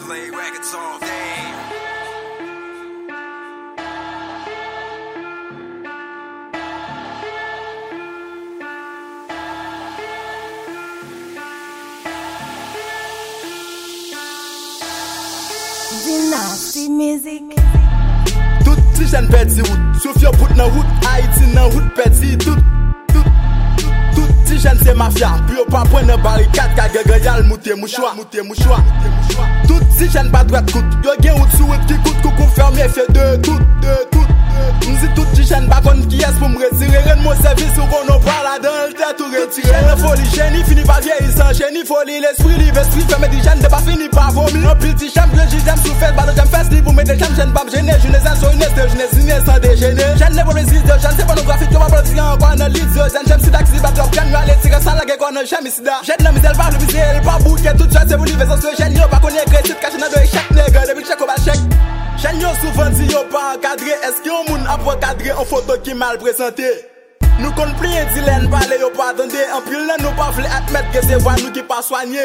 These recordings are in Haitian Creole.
Play records all day. Dynasty music. Tout ti jen peti wout, Sofia put nan wout, Haiti nan wout peti. Tout ti jen se mafia, pi yo pa pren nan barikat, ka gegayal moute mouchwa. Tout ti jen pa droit kout, yo gen wout sou wout ki kout, koukou ferme fe de tout. M'zi tout ti jen pa kon ki es pou m'retire, ren mon service ou kon nou parla dans le tête ou retire. La folie génie fini par vieillissant, génie folie, l'esprit libre, esprit fermé di jen de pas fini par vomir. Un petit champ, le j'aime sous fête, ballon j'aime fest libre, mais des champs jen pas gêner, jeunesse en jeunesse de jeunesse, jeunesse sans dégéner. Jen ne pour les idées, jen c'est pornographique, tu vas pas le dire encore dans l'idée, jen j'aime si d'axi, bat drop, jen aller tirer ça la gueule qu'on a jamais sida. Jen n'a misère pas le misère, pas bouquet, tout ça c'est vous livrer sans ce jen, yo pas connaître crédit, caché dans de chaque nègre, depuis chaque au bas chèque. Jen yo souvent dit yo pas encadré, est-ce que yon moun a pas encadré en photo qui mal présenté? Nous kon plié dilen parler yo pas attendre, en pile là nous pas vle admettre que c'est voix nous qui pas soigné.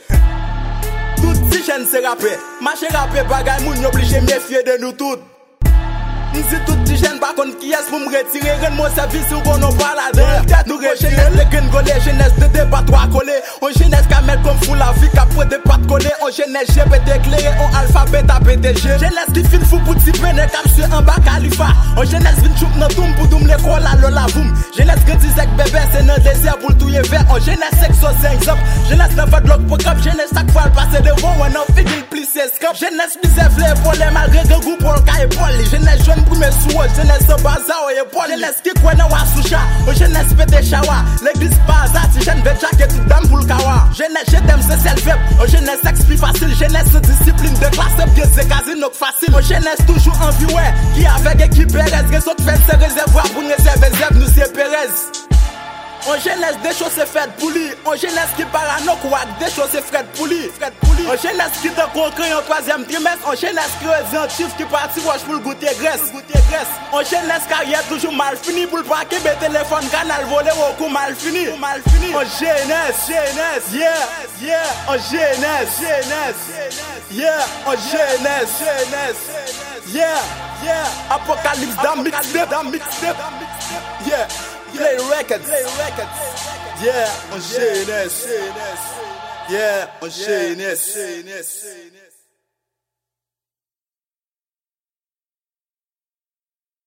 Tout si jen se rappé, marché rappé bagay moun obligé méfier de nous toutes. M'zi tout ti jen pa kon ki es pou m'retire, ren mon service ou kon nou parla de tête nous jeunesse de gringolé, jeunesse de débat trois collé, on jeunesse ka met comme fou la vie ka pour des pattes collé, on jeunesse GPT éclairé, on alphabet à PTG, jeunesse qui file fou pour ti pene cap sur en bas Khalifa, on jeunesse vin choup nan toum pour doum l'école à l'ola voum, jeunesse grandi sec bébé c'est nan désert pour touyer vert, on jeunesse sexo c'est exemple, jeunesse nan fait l'autre programme, jeunesse chaque fois passer devant, on en figil plissé scrap, jeunesse misère vle pour les malgré que goût pour le cas épaule, jeunesse jeune pour mes sous, jeunesse se baza ou épaule, jeunesse qui croit dans Wasoucha, jeunesse pété chawa, l'église baza, si jeune veut jacket tout dame pour le kawa, jeunesse je t'aime c'est self-help, jeunesse sexe plus facile, jeunesse discipline de classe, bien c'est casino facile, jeunesse toujours en vie ouais, qui avec équipe Perez, réseau de fête c'est réservoir pour nous réserver, nous c'est Perez. On jeunesse des choses c'est fait pour lui, on jeunesse qui parano quoi, des choses c'est fait pour lui, on jeunesse qui te concret en troisième trimestre, on jeunesse qui est chiffre qui parti wash pour le goûter graisse, on jeunesse carrière toujours mal fini pour le paquet de téléphone canal volé au coup mal fini, on jeunesse, yeah, on jeunesse, yeah, on jeunesse, yeah, apocalypse dans mixtape, yeah. Play records, yeah, on jeunesse, yeah, on jeunesse.